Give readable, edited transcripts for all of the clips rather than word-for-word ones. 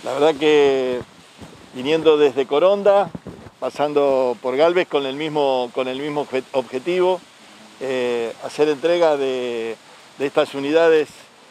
La verdad que viniendo desde Coronda, pasando por Galvez con el mismo objetivo, hacer entrega de estas unidades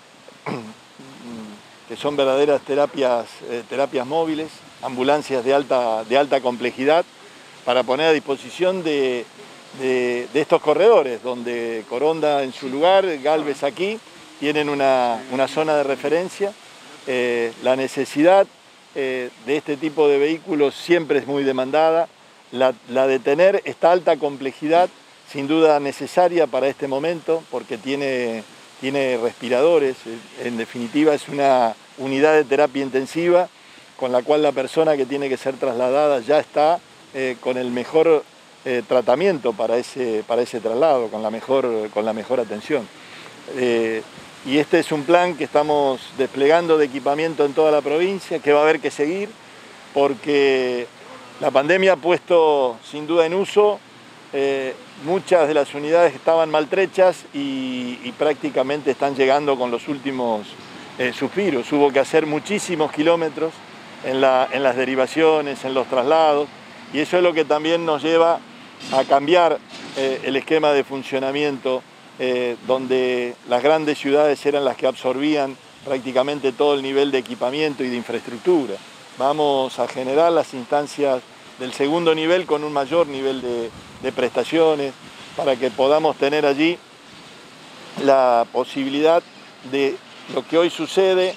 que son verdaderas terapias móviles, ambulancias de alta complejidad, para poner a disposición de estos corredores, donde Coronda en su lugar, Galvez aquí, tienen una zona de referencia. La necesidad de este tipo de vehículos siempre es muy demandada. La de tener esta alta complejidad, sin duda necesaria para este momento, porque tiene respiradores. En definitiva, es una unidad de terapia intensiva con la cual la persona que tiene que ser trasladada ya está con el mejor tratamiento para ese traslado, con la mejor atención. Y este es un plan que estamos desplegando de equipamiento en toda la provincia, que va a haber que seguir, porque la pandemia ha puesto sin duda en uso muchas de las unidades que estaban maltrechas y prácticamente están llegando con los últimos suspiros. Hubo que hacer muchísimos kilómetros en las derivaciones, en los traslados, y eso es lo que también nos lleva a cambiar el esquema de funcionamiento, donde las grandes ciudades eran las que absorbían prácticamente todo el nivel de equipamiento y de infraestructura. Vamos a generar las instancias del segundo nivel con un mayor nivel de prestaciones, para que podamos tener allí la posibilidad de lo que hoy sucede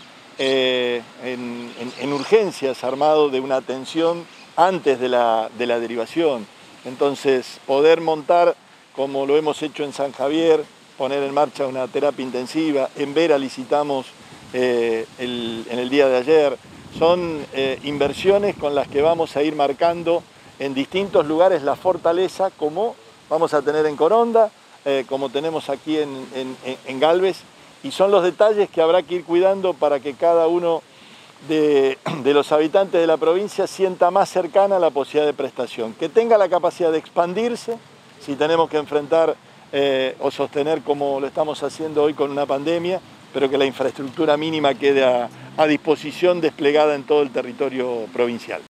en urgencias, armado de una atención antes de la derivación. Entonces, poder montar, como lo hemos hecho en San Javier, poner en marcha una terapia intensiva. En Vera licitamos en el día de ayer. Son inversiones con las que vamos a ir marcando en distintos lugares la fortaleza, como vamos a tener en Coronda, como tenemos aquí en Galvez, y son los detalles que habrá que ir cuidando para que cada uno de los habitantes de la provincia sienta más cercana la posibilidad de prestación, que tenga la capacidad de expandirse si tenemos que enfrentar o sostener como lo estamos haciendo hoy con una pandemia, pero que la infraestructura mínima quede a disposición desplegada en todo el territorio provincial.